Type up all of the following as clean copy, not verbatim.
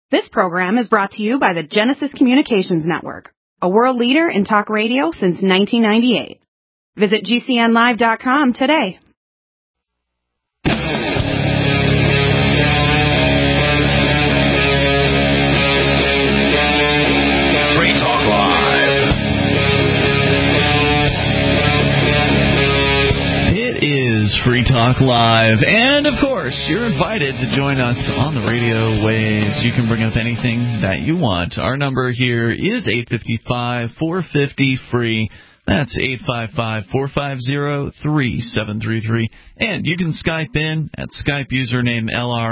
This program is brought to you by the Genesis Communications Network, a world leader in talk radio since 1998. Visit GCNlive.com today. Free Talk Live. It is Free Talk Live, and of course, you're invited to join us on the radio waves. You can bring up anything that you want. Our number here is 855-450-FREE. That's 855-450-3733. And you can Skype in at Skype username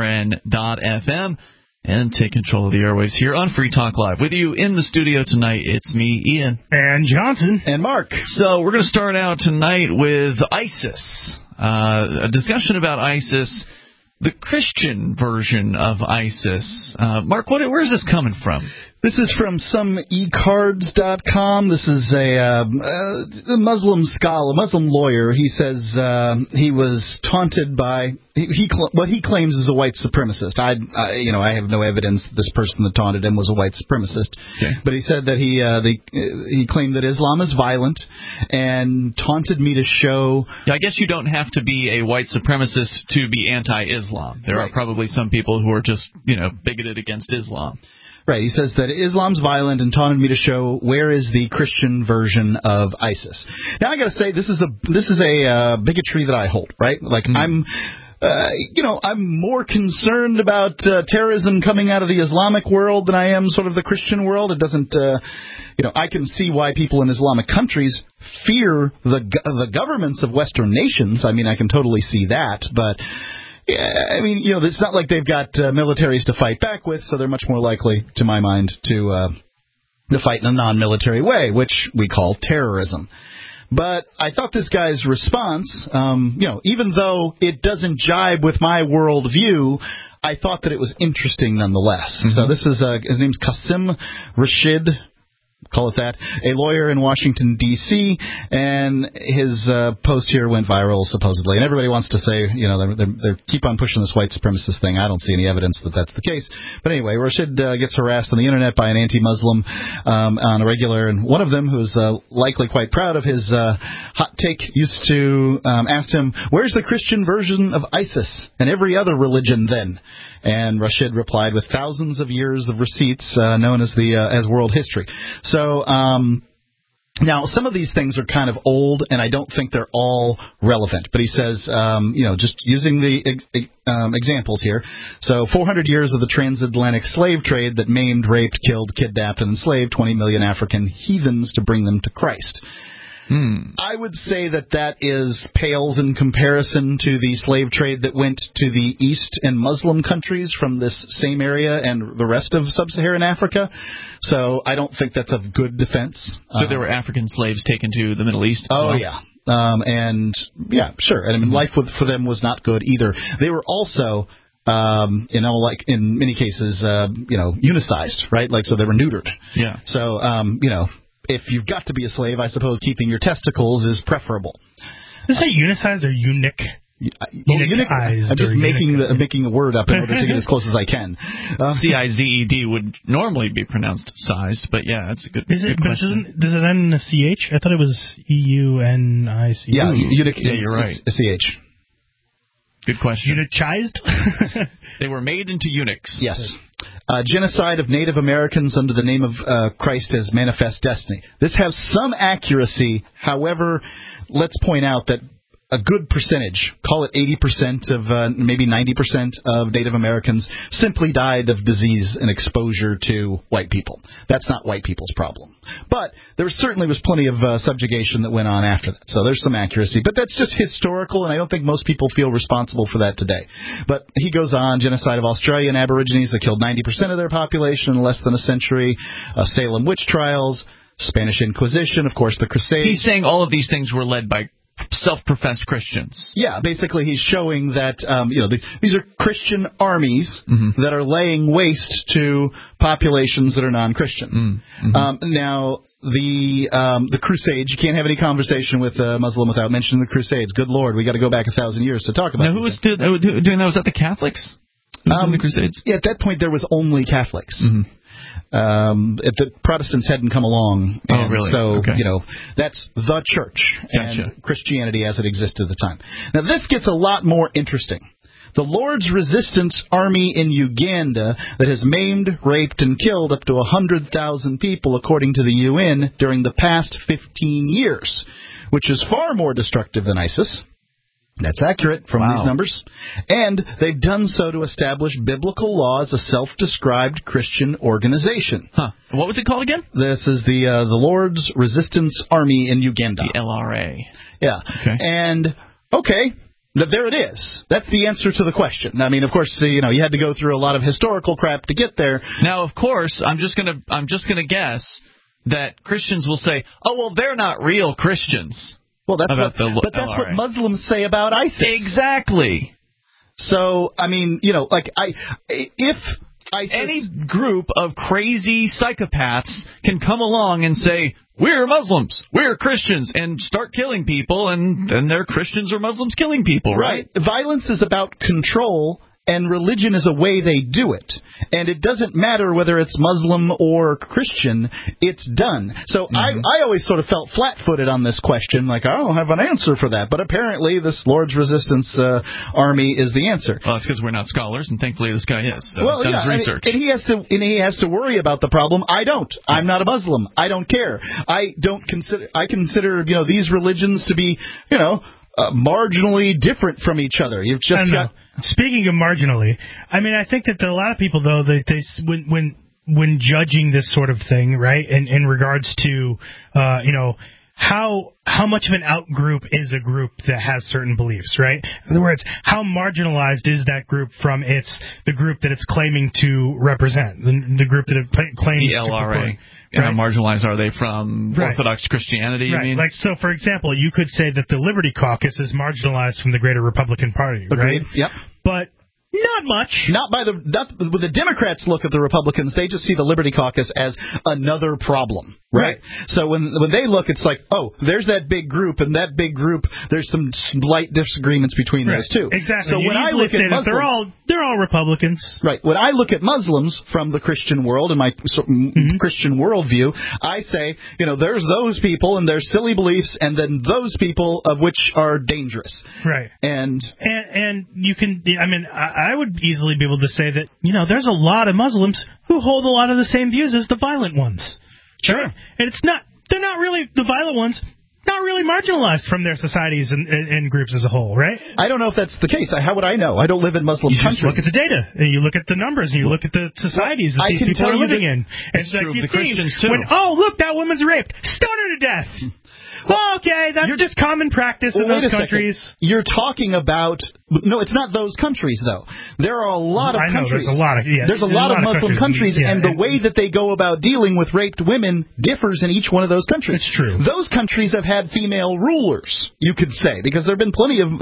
LRN.FM and take control of the airways here on Free Talk Live. With you in the studio tonight, it's me, Ian. And Johnson. And Mark. So we're going to start out tonight with ISIS. A discussion about ISIS, the Christian version of ISIS. Mark, where is this coming from? This is from some ecards.com. This is a Muslim scholar, Muslim lawyer. He says he was taunted by what he claims is a white supremacist. I have no evidence that this person that taunted him was a white supremacist. Okay. But he said that he claimed that Islam is violent and taunted me to show. Yeah, I guess you don't have to be a white supremacist to be anti-Islam. There are probably some people who are just bigoted against Islam. Right. He says that Islam's violent and taunted me to show where is the Christian version of ISIS. Now, I got to say, this is a bigotry that I hold, right? Like, I'm more concerned about terrorism coming out of the Islamic world than I am sort of the Christian world. It doesn't, I can see why people in Islamic countries fear the governments of Western nations. I mean, I can totally see that, but... Yeah, I mean, it's not like they've got militaries to fight back with, so they're much more likely, to my mind, to fight in a non-military way, which we call terrorism. But I thought this guy's response, even though it doesn't jibe with my worldview, I thought that it was interesting nonetheless. Mm-hmm. So this is his name's Qasim Rashid. Call it that, a lawyer in Washington, D.C., and his post here went viral, supposedly. And everybody wants to say, they keep on pushing this white supremacist thing. I don't see any evidence that that's the case. But anyway, Rashid gets harassed on the Internet by an anti-Muslim on a regular, and one of them, who's likely quite proud of his hot take, used to ask him, where's the Christian version of ISIS and every other religion then? And Rashid replied with thousands of years of receipts known as as world history. So now some of these things are kind of old, and I don't think they're all relevant. But he says, just using the examples here. So 400 years of the transatlantic slave trade that maimed, raped, killed, kidnapped, and enslaved 20 million African heathens to bring them to Christ. I would say that pales in comparison to the slave trade that went to the East and Muslim countries from this same area and the rest of sub-Saharan Africa. So I don't think that's a good defense. So there were African slaves taken to the Middle East as well? Yeah. And, yeah, sure. And I mean, life for them was not good either. They were also... like in many cases, unicized, right? Like, so they were neutered. Yeah. So, if you've got to be a slave, I suppose keeping your testicles is preferable. Is it unicized or eunuch? I'm just making a word up in order to get as close as I can. CIZED would normally be pronounced sized, but yeah, it's a good question. Does it end in a CH? I thought it was EUNIC. Yeah, eunuch. Yeah, you're right. A CH. Good question. Eunuchized? They were made into eunuchs. Yes. Genocide of Native Americans under the name of Christ as manifest destiny. This has some accuracy. However, let's point out that a good percentage, call it 80% of maybe 90% of Native Americans simply died of disease and exposure to white people. That's not white people's problem. But there certainly was plenty of subjugation that went on after that. So there's some accuracy. But that's just historical, and I don't think most people feel responsible for that today. But he goes on, genocide of Australian Aborigines that killed 90% of their population in less than a century, Salem witch trials, Spanish Inquisition, of course, the Crusades. He's saying all of these things were led by self-professed Christians. Yeah, basically he's showing that these are Christian armies that are laying waste to populations that are non-Christian. Now, the Crusades, you can't have any conversation with a Muslim without mentioning the Crusades. Good Lord, we got to go back 1,000 years to talk about. Now, who was doing that? Was that the Catholics? in the Crusades? Yeah, at that point there was only Catholics. Mm-hmm. The Protestants hadn't come along. Oh, really? So, okay. That's the church Gotcha. and Christianity as it existed at the time. Now, this gets a lot more interesting. The Lord's Resistance Army in Uganda that has maimed, raped, and killed up to 100,000 people, according to the UN, during the past 15 years, which is far more destructive than ISIS. That's accurate from these numbers. And they've done so to establish biblical law as a self-described Christian organization. Huh. What was it called again? This is the Lord's Resistance Army in Uganda. The LRA. Yeah. Okay. And, okay, there it is. That's the answer to the question. I mean, of course, you had to go through a lot of historical crap to get there. Now, of course, I'm just gonna guess that Christians will say, "Oh, well, they're not real Christians." Well, that's what Muslims say about ISIS. Exactly. So, I mean, if ISIS... Any group of crazy psychopaths can come along and say, we're Muslims, we're Christians, and start killing people, and then they're Christians or Muslims killing people, right? Violence is about control, and religion is a way they do it. And it doesn't matter whether it's Muslim or Christian, it's done. So I always sort of felt flat-footed on this question, like, I don't have an answer for that. But apparently this Lord's Resistance Army is the answer. Well, it's because we're not scholars, and thankfully this guy is. So well, he's done his research. And he has to worry about the problem. I don't. I'm not a Muslim. I don't care. I consider these religions to be, marginally different from each other. You've just got... Speaking of marginally, I mean, I think that a lot of people, though, they when judging this sort of thing, right, in regards to, how much of an out-group is a group that has certain beliefs, right? In other words, how marginalized is that group from the group that it's claiming to represent, the group that it claims the LRA. to perform. Right. How marginalized are they from Orthodox Christianity, you mean? Like, so, for example, you could say that the Liberty Caucus is marginalized from the greater Republican Party, Agreed. right? Yep. But not much. Not when the Democrats look at the Republicans, they just see the Liberty Caucus as another problem, right? So when they look, it's like, oh, there's that big group, and that big group, there's some slight disagreements between those two. Exactly. So when I look at Muslims, they're all Republicans, right? When I look at Muslims from the Christian world and my Christian worldview, I say, there's those people and their silly beliefs, and then those people of which are dangerous, right? And you can, I mean, I would easily be able to say that, there's a lot of Muslims who hold a lot of the same views as the violent ones. Sure. Right? And they're not really, the violent ones, not really marginalized from their societies and groups as a whole, right? I don't know if that's the case. How would I know? I don't live in Muslim countries. You look at the data, and you look at the numbers, and you look at the societies that these people are living in. It's true of the Christians, too. Look, that woman's raped. Stone her to death. Okay, that's just common practice in those countries. You're talking about... No, it's not those countries, though. There are a lot of countries. There's a lot of Muslim countries, and the way that they go about dealing with raped women differs in each one of those countries. It's true. Those countries have had female rulers, you could say, because there have been plenty of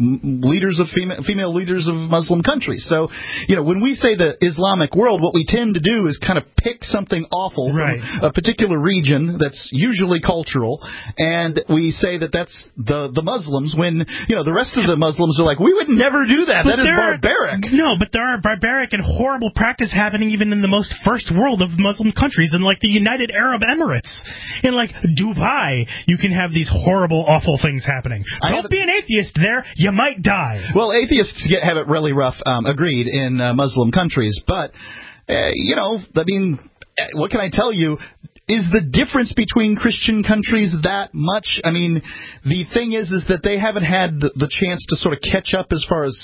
female leaders of Muslim countries. So, when we say the Islamic world, what we tend to do is kind of pick something awful from a particular region that's usually cultural, and we say that that's the Muslims, when, the rest of the Muslims are like, we would never do that. That is barbaric. No, but there are barbaric and horrible practice happening even in the most first world of Muslim countries, in like the United Arab Emirates, in like Dubai. You can have these horrible, awful things happening. Don't be an atheist there. You might die. Well, atheists have it really rough, agreed, in Muslim countries. But, I mean, what can I tell you? Is the difference between Christian countries that much? I mean, the thing is that they haven't had the chance to sort of catch up as far as,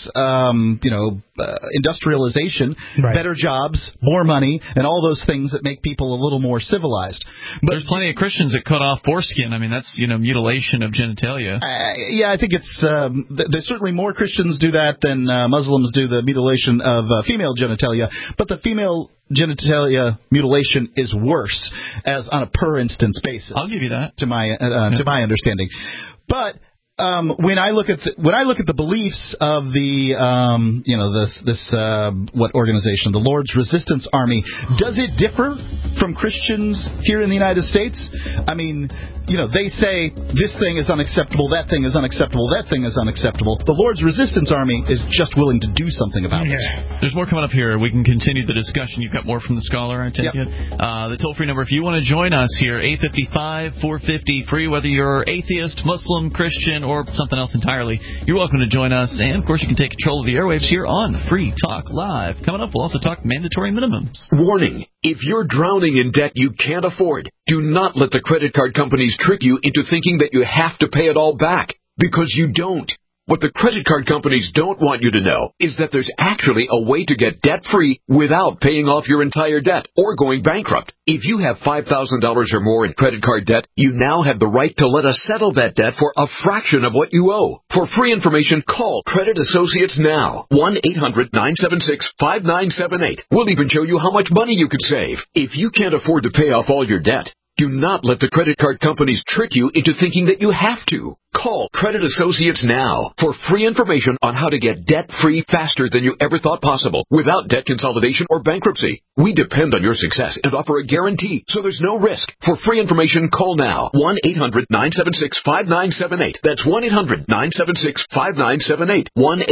industrialization, better jobs, more money, and all those things that make people a little more civilized. But there's plenty of Christians that cut off foreskin. I mean, that's, mutilation of genitalia. I think it's, there's certainly more Christians do that than Muslims do the mutilation of female genitalia. But the female genitalia mutilation is worse as on a per instance basis. I'll give you that. To my understanding. But when I look at the beliefs of the what organization, the Lord's Resistance Army, does it differ from Christians here in the United States? I mean, they say this thing is unacceptable, that thing is unacceptable, that thing is unacceptable. The Lord's Resistance Army is just willing to do something about it. There's more coming up here. We can continue the discussion. You've got more from the scholar, I take it? The toll-free number, if you want to join us here, 855-450-FREE, whether you're atheist, Muslim, Christian, or something else entirely, you're welcome to join us. And, of course, you can take control of the airwaves here on Free Talk Live. Coming up, we'll also talk mandatory minimums. Warning. If you're drowning in debt you can't afford, do not let the credit card companies trick you into thinking that you have to pay it all back, because you don't. What the credit card companies don't want you to know is that there's actually a way to get debt-free without paying off your entire debt or going bankrupt. If you have $5,000 or more in credit card debt, you now have the right to let us settle that debt for a fraction of what you owe. For free information, call Credit Associates now. 1-800-976-5978. We'll even show you how much money you could save. If you can't afford to pay off all your debt, do not let the credit card companies trick you into thinking that you have to. Call Credit Associates now for free information on how to get debt-free faster than you ever thought possible without debt consolidation or bankruptcy. We depend on your success and offer a guarantee, so there's no risk. For free information, call now. 1-800-976-5978. That's 1-800-976-5978.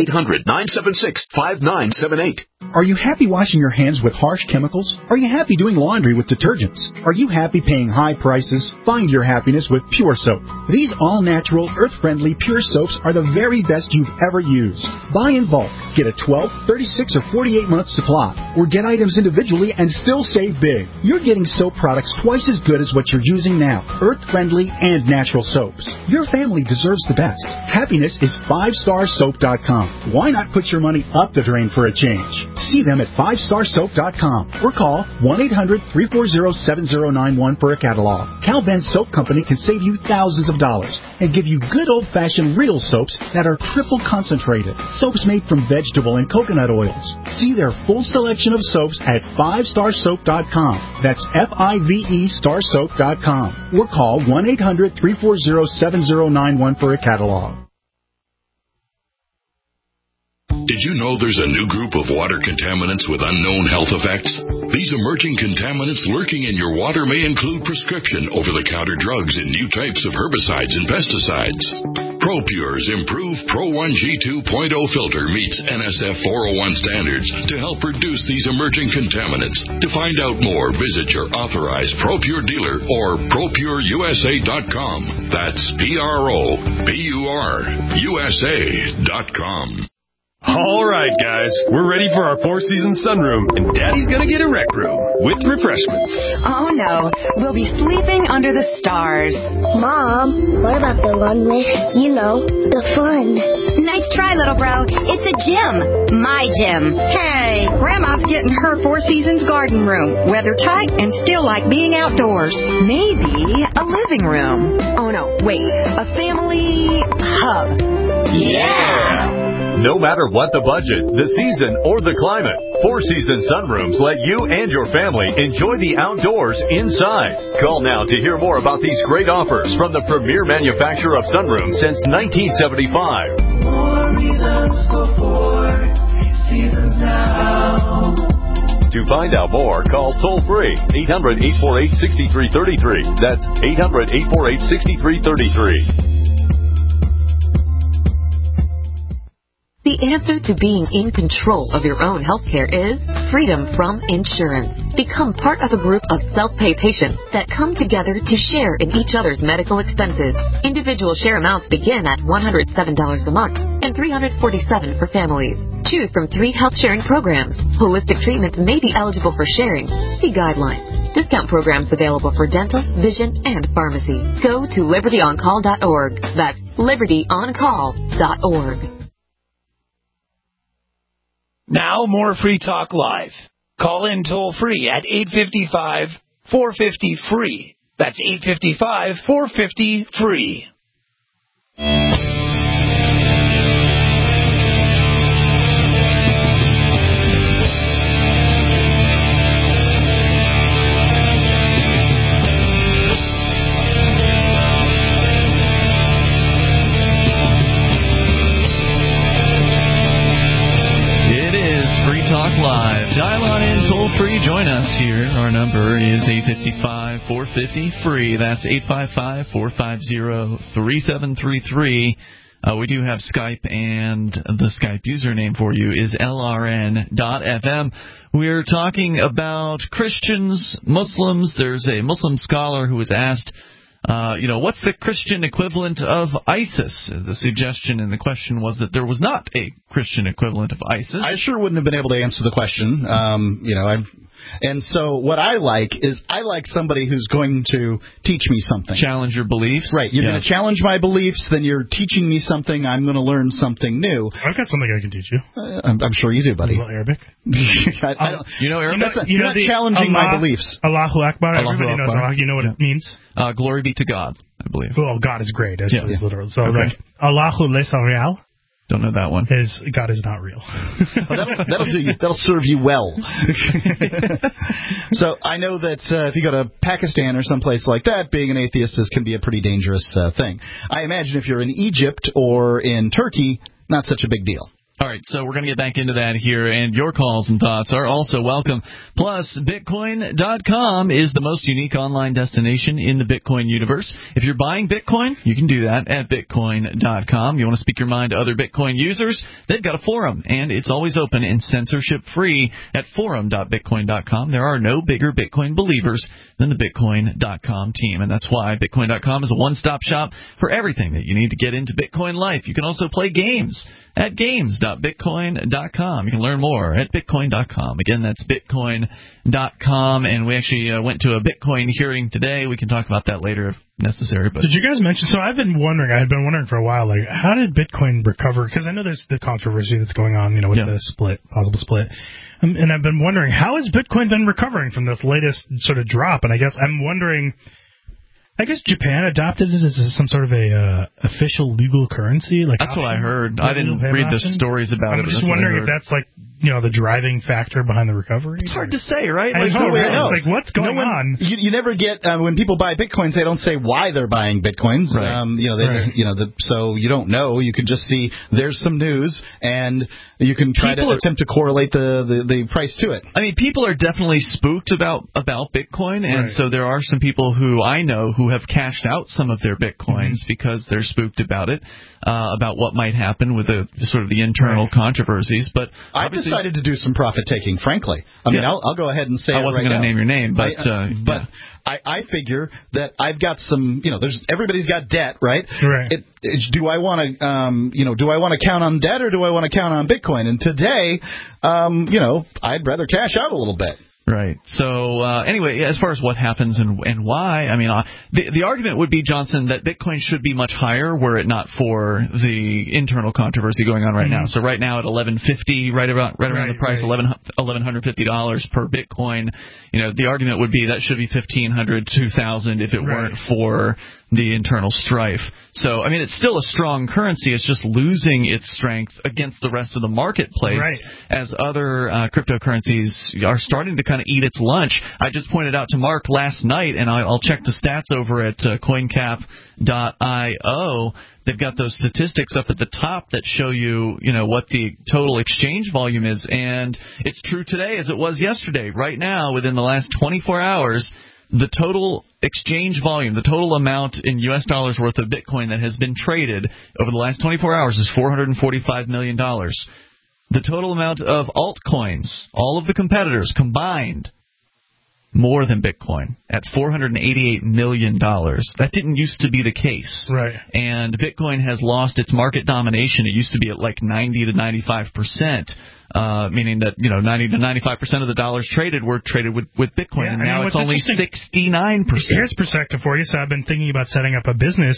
1-800-976-5978. Are you happy washing your hands with harsh chemicals? Are you happy doing laundry with detergents? Are you happy paying high prices? Find your happiness with Pure Soap. These all-natural, earth-friendly Pure Soaps are the very best you've ever used. Buy in bulk. Get a 12, 36, or 48-month supply. Or get items individually and still save big. You're getting soap products twice as good as what you're using now. Earth-friendly and natural soaps. Your family deserves the best. Happiness is 5starsoap.com. Why not put your money up the drain for a change? See them at 5starsoap.com or call 1-800-340-7091 for a catalog. Cal Ben Soap Company can save you thousands of dollars and give you good old-fashioned real soaps that are triple concentrated. Soaps made from vegetable and coconut oils. See their full selection of soaps at 5starsoap.com. That's F-I-V-E starsoap.com. Or call 1-800-340-7091 for a catalog. Did you know there's a new group of water contaminants with unknown health effects? These emerging contaminants lurking in your water may include prescription over-the-counter drugs and new types of herbicides and pesticides. ProPure's improved Pro 1G 2.0 filter meets NSF 401 standards to help reduce these emerging contaminants. To find out more, visit your authorized ProPure dealer or ProPureUSA.com. That's ProPureUSA.com. All right, guys, we're ready for our four-season sunroom, and Daddy's gonna get a rec room with refreshments. Oh, no. We'll be sleeping under the stars. Mom, what about the one with, the fun? Nice try, little bro. It's a gym. My gym. Hey, Grandma's getting her Four Seasons garden room. Weather tight and still like being outdoors. Maybe a living room. Oh, no, wait. A family hub. Yeah! No matter what the budget, the season, or the climate, Four Seasons Sunrooms let you and your family enjoy the outdoors inside. Call now to hear more about these great offers from the premier manufacturer of sunrooms since 1975. More reasons for Four Seasons now. To find out more, call toll-free 800-848-6333. That's 800-848-6333. The answer to being in control of your own healthcare is freedom from insurance. Become part of a group of self-pay patients that come together to share in each other's medical expenses. Individual share amounts begin at $107 a month and $347 for families. Choose from 3 health-sharing programs. Holistic treatments may be eligible for sharing. See guidelines. Discount programs available for dental, vision, and pharmacy. Go to libertyoncall.org. That's libertyoncall.org. Now more Free Talk Live. Call in toll-free at 855-450-FREE. That's 855-450-FREE. Talk Live. Dial on in toll free. Join us us here. Our number is 855-450-FREE. That's 855-450-3733. We do have Skype, and the Skype username for you is LRN.FM. We're talking about Christians, Muslims. There's a Muslim scholar who was asked, what's the Christian equivalent of ISIS? The suggestion in the question was that there was not a Christian equivalent of ISIS. I sure wouldn't have been able to answer the question. And so what I like is somebody who's going to teach me something. Challenge your beliefs. Right. You're going to challenge my beliefs, then you're teaching me something. I'm going to learn something new. I've got something I can teach you. I'm sure you do, buddy. You know Arabic? I don't, you know Arabic? You're not challenging my beliefs. Allahu Akbar. Allahu Everybody knows Akbar. Allah. You know what it means? Glory be to God, I believe. Oh, God is great. That's really literal. So, okay. Allahu laysa real. Don't know that one. God is not real. That'll do you. That'll serve you well. So I know that if you go to Pakistan or someplace like that, being an atheist can be a pretty dangerous thing. I imagine if you're in Egypt or in Turkey, not such a big deal. All right, so we're going to get back into that here, and your calls and thoughts are also welcome. Plus, Bitcoin.com is the most unique online destination in the Bitcoin universe. If you're buying Bitcoin, you can do that at Bitcoin.com. You want to speak your mind to other Bitcoin users? They've got a forum, and it's always open and censorship-free at forum.Bitcoin.com. There are no bigger Bitcoin believers than the Bitcoin.com team, and that's why Bitcoin.com is a one-stop shop for everything that you need to get into Bitcoin life. You can also play games at games.bitcoin.com. You can learn more at bitcoin.com. Again, that's bitcoin.com. And we actually went to a Bitcoin hearing today. We can talk about that later if necessary. But did you guys mention? So I had been wondering for a while, like, how did Bitcoin recover? Because I know there's the controversy that's going on, with the possible split. And I've been wondering, how has Bitcoin been recovering from this latest sort of drop? And I guess Japan adopted it as some sort of a official legal currency. That's what I heard. I didn't read the stories about it. I'm just wondering if that's the driving factor behind the recovery. It's hard to say, right? There's no way else. Like, what's going on? You never get when people buy Bitcoins, they don't say why they're buying Bitcoins. Right. So you don't know. You can just see there's some news, and you can try to attempt to correlate the price to it. I mean, people are definitely spooked about Bitcoin, and so there are some people who I know who have cashed out some of their Bitcoins because they're spooked about it, about what might happen with the sort of the internal controversies. But I've decided to do some profit taking. Frankly, I mean, I'll go ahead and say I wasn't going to name your name, but I figure that I've got some. Everybody's got debt, right? Right. Do I want to, do I want to count on debt or do I want to count on Bitcoin? And today, I'd rather cash out a little bit. Right. So anyway, as far as what happens and why, I mean, the argument would be, Johnson, that Bitcoin should be much higher were it not for the internal controversy going on right now. So right now at $1,150, right around the price, $1,150 per Bitcoin. The argument would be that should be $1,500, $2,000 if it weren't for the internal strife. So, I mean, it's still a strong currency. It's just losing its strength against the rest of the marketplace as other cryptocurrencies are starting to kind of eat its lunch. I just pointed out to Mark last night, and I'll check the stats over at CoinCap.io. They've got those statistics up at the top that show you, what the total exchange volume is. And it's true today as it was yesterday. Right now, within the last 24 hours, the total exchange volume, the total amount in U.S. dollars worth of Bitcoin that has been traded over the last 24 hours is $445 million. The total amount of altcoins, all of the competitors combined, more than Bitcoin at $488 million. That didn't used to be the case. Right. And Bitcoin has lost its market domination. It used to be at like 90 to 95%. Meaning that 90 to 95% of the dollars traded were traded with Bitcoin, and now it's only 69%. Here's perspective for you. So I've been thinking about setting up a business,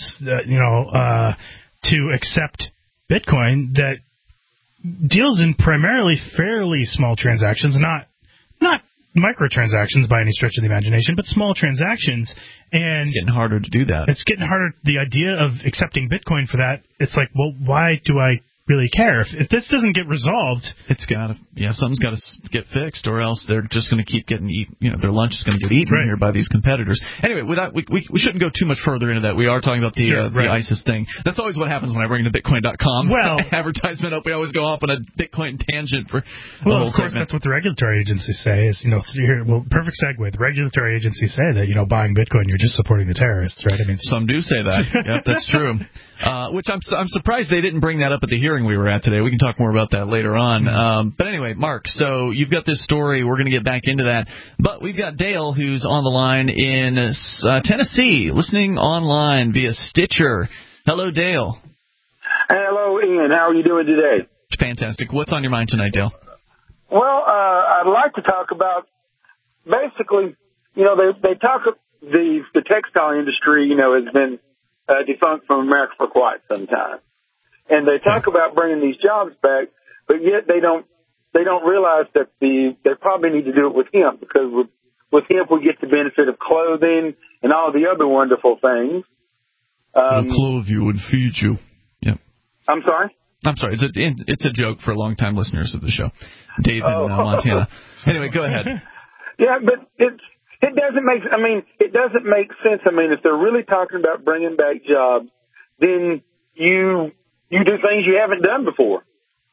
to accept Bitcoin that deals in primarily fairly small transactions, not microtransactions by any stretch of the imagination, but small transactions. And it's getting harder to do that. It's getting harder. The idea of accepting Bitcoin for that, it's like, well, why do I really care. If this doesn't get resolved, something's got to get fixed, or else they're just going to keep getting their lunch is going to get eaten here by these competitors. Anyway, we shouldn't go too much further into that. We are talking about the ISIS thing. That's always what happens when I bring the Bitcoin.com advertisement up. We always go off on a Bitcoin tangent for well, of course, that's what the regulatory agencies say. Is perfect segue. The regulatory agencies say that buying Bitcoin, you're just supporting the terrorists, right? I mean, some do say that. Yep, that's true. Which I'm surprised they didn't bring that up at the hearing we were at today. We can talk more about that later on. But anyway, Mark, so you've got this story. We're going to get back into that. But we've got Dale, who's on the line in Tennessee, listening online via Stitcher. Hello, Dale. Hello, Ian. How are you doing today? Fantastic. What's on your mind tonight, Dale? Well, I'd like to talk about basically, they talk the textile industry, has been defunct from America for quite some time, and they talk about bringing these jobs back, but yet they don't realize that they probably need to do it with hemp, because with hemp we get the benefit of clothing and all the other wonderful things. It'll clothe you and feed you. Yep. I'm sorry. It's a joke for long-time listeners of the show. Dave in Montana. Anyway, go ahead. Yeah, but it doesn't make sense. I mean, if they're really talking about bringing back jobs, then you do things you haven't done before.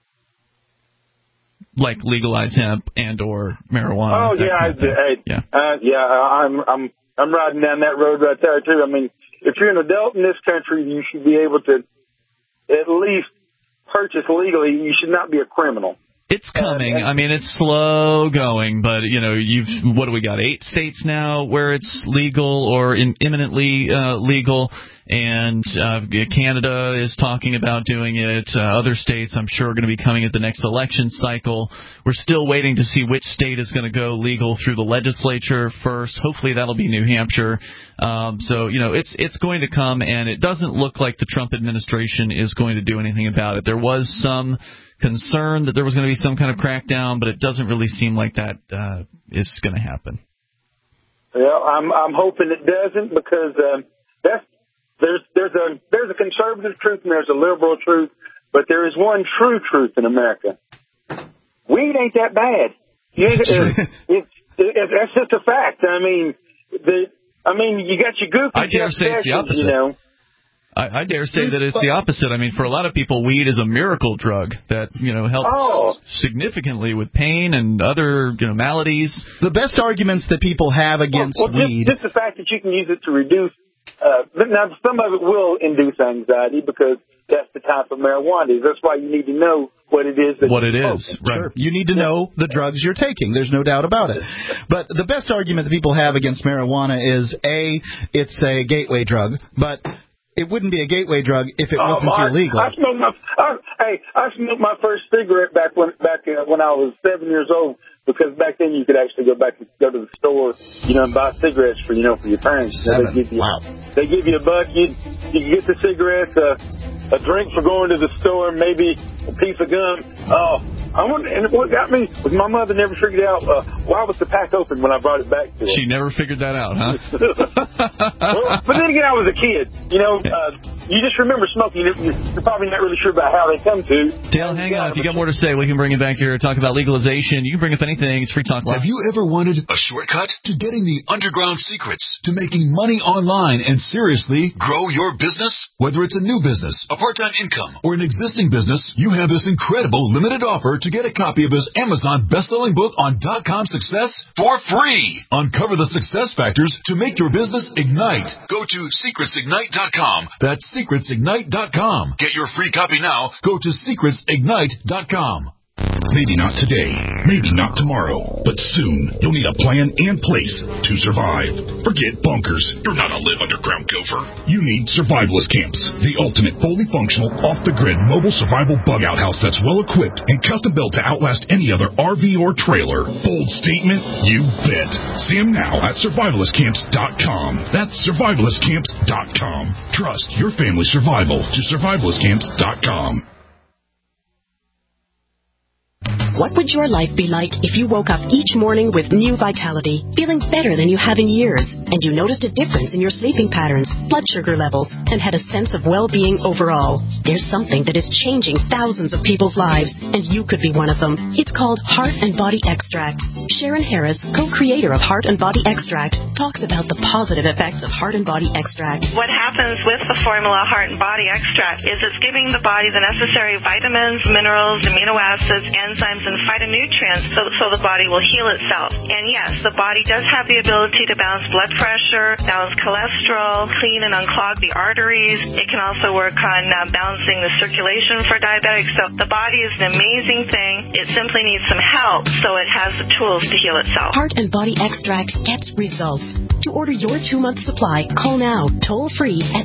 Like legalize hemp and or marijuana. Oh yeah, I'm riding down that road right there too. I mean, if you're an adult in this country, you should be able to at least purchase legally. You should not be a criminal. It's coming. I mean, it's slow going, but what do we got? 8 states now where it's legal or imminently legal, and Canada is talking about doing it. Other states, I'm sure, are going to be coming at the next election cycle. We're still waiting to see which state is going to go legal through the legislature first. Hopefully, that'll be New Hampshire. So it's going to come, and it doesn't look like the Trump administration is going to do anything about it. There was some concern that there was going to be some kind of crackdown, but it doesn't really seem like that is going to happen. Well, I'm hoping it doesn't, because there's a conservative truth and there's a liberal truth, but there is one true truth in America. Weed ain't that bad. That's just a fact. I mean, you got your goofy. I dare say it's the opposite. I dare say that it's the opposite. I mean, for a lot of people, weed is a miracle drug that, helps significantly with pain and other, maladies. The best arguments that people have against weed... Just the fact that you can use it to reduce... now, some of it will induce anxiety, because that's the type of marijuana it is. That's why you need to know what it is. Right. Sure. You need to know the drugs you're taking. There's no doubt about it. But the best argument that people have against marijuana is, A, it's a gateway drug, but... it wouldn't be a gateway drug if it wasn't illegal. I smoked my first cigarette back when I was 7 years old, because back then you could actually go to the store, and buy cigarettes for your parents. They give you $1. You get the cigarettes, a drink for going to the store, maybe a piece of gum. And what got me was my mother never figured out why was the pack open when I brought it back to her. She never figured that out, huh? But then again, I was a kid. You just remember smoking. You're probably not really sure about how they come to. Dale, hang on. If you got more to say, we can bring it back here and talk about legalization. You can bring up anything. It's Free Talk Live. Have you ever wanted a shortcut to getting the underground secrets to making money online and seriously grow your business? Whether it's a new business, a part-time income, or an existing business, you have this incredible limited offer to get a copy of his Amazon best-selling book on .com success for free. Uncover the success factors to make your business ignite. Go to secretsignite.com. That's secretsignite.com. Get your free copy now. Go to secretsignite.com. Maybe not today, maybe not tomorrow, but soon you'll need a plan and place to survive. Forget bunkers. You're not a live underground gopher. You need survivalist camps, the ultimate fully functional, off-the-grid mobile survival bug-out house that's well-equipped and custom-built to outlast any other RV or trailer. Bold statement? You bet. See them now at survivalistcamps.com. That's survivalistcamps.com. Trust your family's survival to survivalistcamps.com. What would your life be like if you woke up each morning with new vitality, feeling better than you have in years? and you noticed a difference in your sleeping patterns, blood sugar levels, and had a sense of well-being overall. There's something that is changing thousands of people's lives, and you could be one of them. It's called Heart and Body Extract. Sharon Harris, co-creator of Heart and Body Extract, talks about the positive effects of Heart and Body Extract. What happens with the formula Heart and Body Extract is it's giving the body the necessary vitamins, minerals, amino acids, enzymes, and phytonutrients so the body will heal itself. And yes, the body does have the ability to balance blood pressure, balance cholesterol, clean and unclog the arteries. It can also work on balancing the circulation for diabetics. So the body is an amazing thing. It simply needs some help, so it has the tools to heal itself. Heart and Body Extract gets results. To order your 2-month supply, call now, toll-free at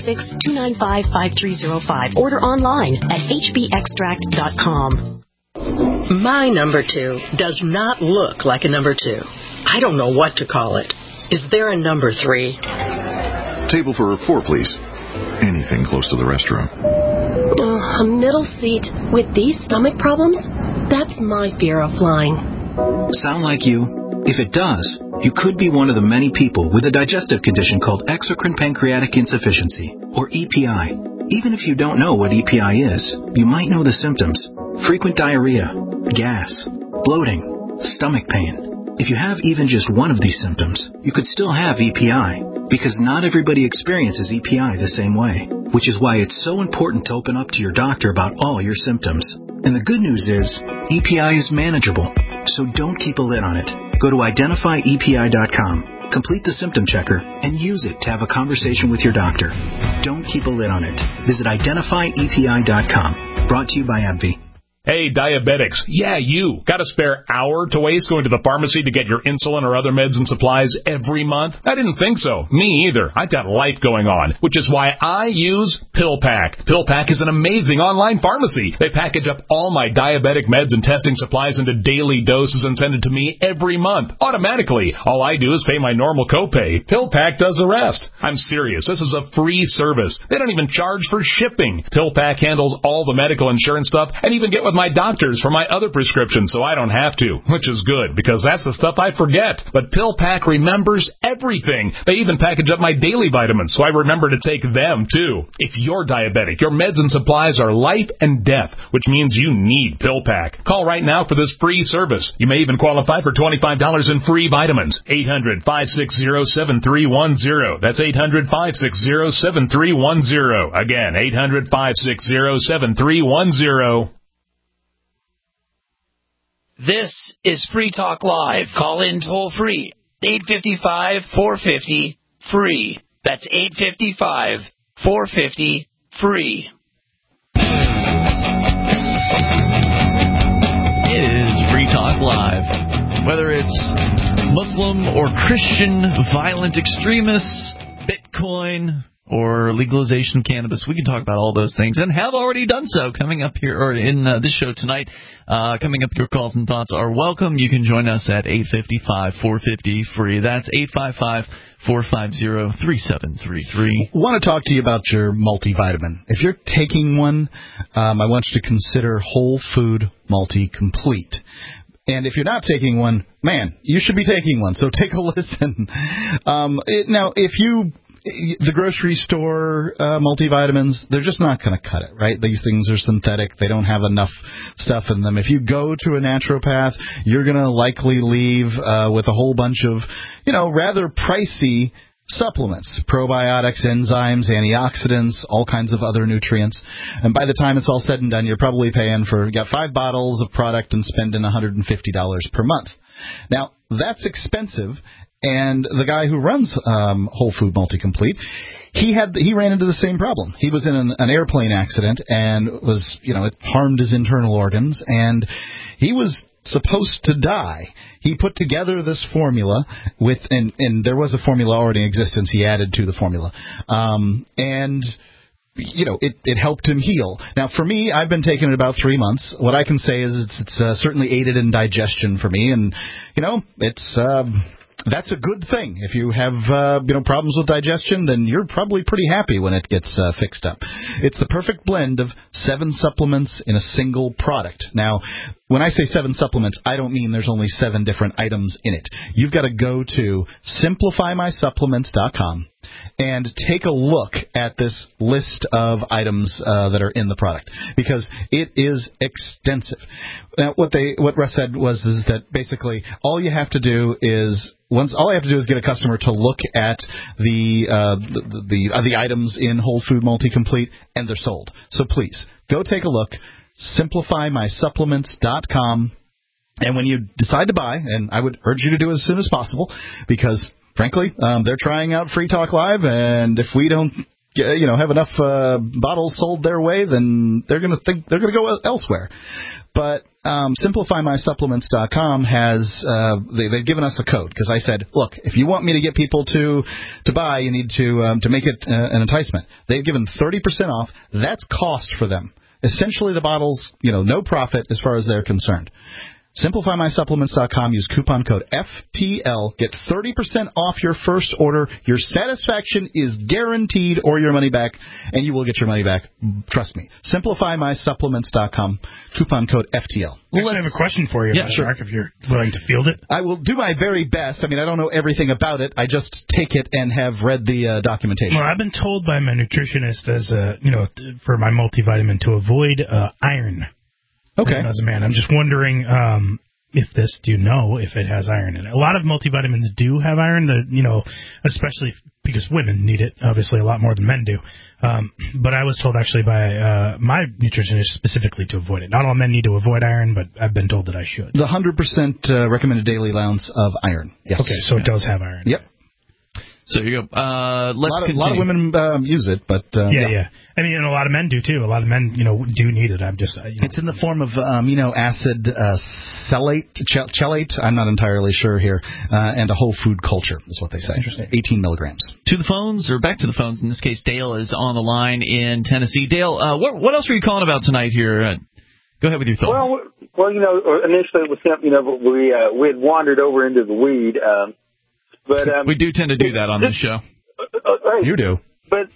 866-295-5305. Order online at hbextract.com. My number 2 does not look like a number 2. I don't know what to call it. Is there a number 3? Table for 4, please. Anything close to the restroom. A middle seat with these stomach problems? That's my fear of flying. Sound like you? If it does, you could be one of the many people with a digestive condition called exocrine pancreatic insufficiency, or EPI. Even if you don't know what EPI is, you might know the symptoms. Frequent diarrhea, gas, bloating, stomach pain. If you have even just one of these symptoms, you could still have EPI, because not everybody experiences EPI the same way, which is why it's so important to open up to your doctor about all your symptoms. And the good news is, EPI is manageable, so don't keep a lid on it. Go to identifyepi.com, complete the symptom checker, and use it to have a conversation with your doctor. Don't keep a lid on it. Visit identifyepi.com. Brought to you by AbbVie. Hey, diabetics. Yeah, you. Got a spare hour to waste going to the pharmacy to get your insulin or other meds and supplies every month? I didn't think so. Me either. I've got life going on, which is why I use PillPack. PillPack is an amazing online pharmacy. They package up all my diabetic meds and testing supplies into daily doses and send it to me every month, automatically. All I do is pay my normal copay. PillPack does the rest. I'm serious. This is a free service. They don't even charge for shipping. PillPack handles all the medical insurance stuff and even get with my doctors for my other prescriptions, so I don't have to, which is good, because that's the stuff I forget. But PillPack remembers everything. They even package up my daily vitamins, so I remember to take them, too. If you're diabetic, your meds and supplies are life and death, which means you need PillPack. Call right now for this free service. You may even qualify for $25 in free vitamins. 800-560-7310. That's 800-560-7310. Again, 800-560-7310. This is Free Talk Live. Call in toll free. 855-450-FREE. That's 855-450-FREE. It is Free Talk Live. Whether it's Muslim or Christian, violent extremists, Bitcoin, or legalization of cannabis, we can talk about all those things and have already done so. Coming up here, or in this show tonight, coming up, your calls and thoughts are welcome. You can join us at 855-450-FREE. That's 855-450-3733. Want to talk to you about your multivitamin. If you're taking one, I want you to consider Whole Food Multi-Complete. And if you're not taking one, man, you should be taking one. So take a listen. Now, the grocery store multivitamins, they're just not going to cut it, right? These things are synthetic. They don't have enough stuff in them. If you go to a naturopath, you're going to likely leave with a whole bunch of, rather pricey supplements, probiotics, enzymes, antioxidants, all kinds of other nutrients. And by the time it's all said and done, you're probably paying for 5 bottles of product and spending $150 per month. Now, that's expensive. And the guy who runs Whole Food Multi-Complete, he ran into the same problem. He was in an airplane accident and was, it harmed his internal organs, and he was supposed to die. He put together this formula and there was a formula already in existence. He added to the formula, and it helped him heal. Now, for me, I've been taking it about 3 months. What I can say is it's certainly aided in digestion for me, and that's a good thing. If you have problems with digestion, then you're probably pretty happy when it gets fixed up. It's the perfect blend of 7 supplements in a single product. Now, when I say 7 supplements, I don't mean there's only 7 different items in it. You've got to go to simplifymysupplements.com and take a look at this list of items that are in the product, because it is extensive. Now, what Russ said is that basically all you have to do is get a customer to look at the items in Whole Food Multi-Complete, and they're sold. So please go take a look. SimplifyMySupplements.com, and when you decide to buy, and I would urge you to do it as soon as possible, because frankly, they're trying out Free Talk Live, and if we don't, have enough bottles sold their way, then they're going to go elsewhere. But SimplifyMySupplements.com has they've given us a code, because I said, look, if you want me to get people to buy, you need to make it an enticement. They've given 30% off. That's cost for them. Essentially, the bottles, no profit as far as they're concerned. SimplifyMySupplements.com. Use coupon code FTL. Get 30% off your first order. Your satisfaction is guaranteed, or your money back, and you will get your money back. Trust me. SimplifyMySupplements.com. Coupon code FTL. Well, I have a question for you, Mark, if you're willing to field it. I will do my very best. I don't know everything about it. I just take it and have read the documentation. Well, I've been told by my nutritionist for my multivitamin to avoid iron. Okay. As a man, I'm just wondering if it has iron in it. A lot of multivitamins do have iron, especially because women need it, obviously, a lot more than men do. But I was told actually by my nutritionist specifically to avoid it. Not all men need to avoid iron, but I've been told that I should. The 100% recommended daily allowance of iron. Yes. Okay, so it does have iron. Yep. So here you go. Let's continue. A lot of women use it, but yeah. I mean, and a lot of men do too. A lot of men, do need it. I'm just. It's in the form of amino acid chelate. I'm not entirely sure here, and a whole food culture is what they say. 18 milligrams. To the phones, or back to the phones. In this case, Dale is on the line in Tennessee. Dale, what else were you calling about tonight here? Go ahead with your thoughts. Well, initially it was something, we had wandered over into the weed. But we do tend to do that on this show. You do. But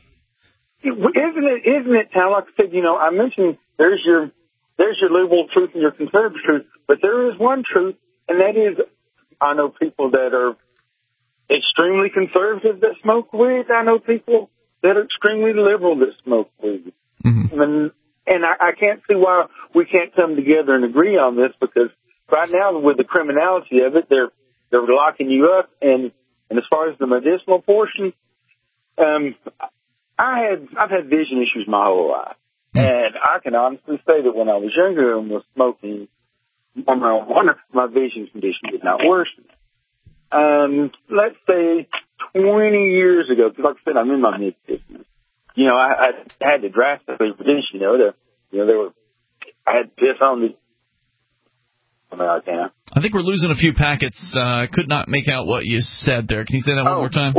isn't it kind of like I said, I mentioned there's your liberal truth and your conservative truth, but there is one truth, and that is I know people that are extremely conservative that smoke weed. I know people that are extremely liberal that smoke weed. Mm-hmm. And I can't see why we can't come together and agree on this, because right now with the criminality of it, they're locking you up, and as far as the medicinal portion, I've had vision issues my whole life, and I can honestly say that when I was younger and was smoking marijuana, my vision condition did not worsen. Let's say 20 years ago, because like I said, I'm in my mid-50s. I had to drastically reduce. I had this on the. I think we're losing a few packets. Could not make out what you said there. Can you say that one more time?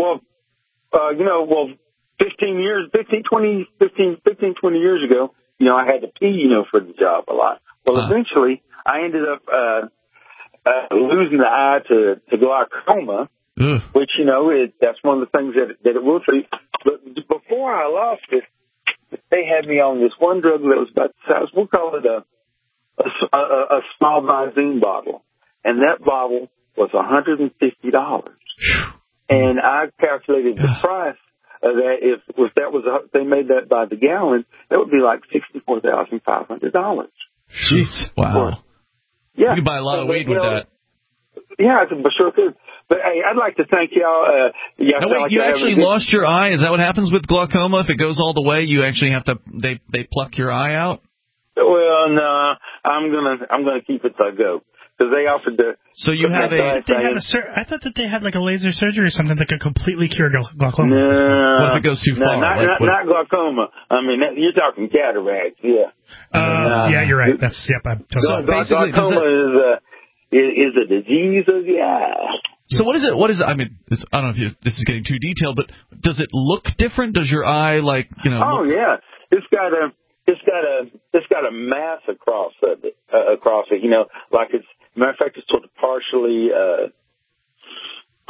15, 20 years ago, I had to pee, for the job a lot. Well, eventually, I ended up losing the eye to glaucoma, which, that's one of the things that it will treat. But before I lost it, they had me on this one drug that was about the size, we'll call it a small Visine bottle, and that bottle was $150. And I calculated the price of that. If they made that by the gallon, that would be like $64,500. Jeez, wow! Yeah, you could buy a lot of weed with that. Yeah, I sure could. But hey, I'd like to thank y'all. You actually lost your eye? Is that what happens with glaucoma? If it goes all the way, you actually have to they pluck your eye out? Well, no, I'm gonna keep it till I go, because they offered to. So you have I thought that they had like a laser surgery or something that could completely cure glaucoma. No, what if it goes too far? Not glaucoma. I mean, you're talking cataracts. Yeah. Yeah, you're right. That's glaucoma is a disease of the eye. So what is it? I mean, I don't know if this is getting too detailed, but does it look different? Does your eye Oh yeah, it's got a mass across it. Like it's matter of fact, it's sort of partially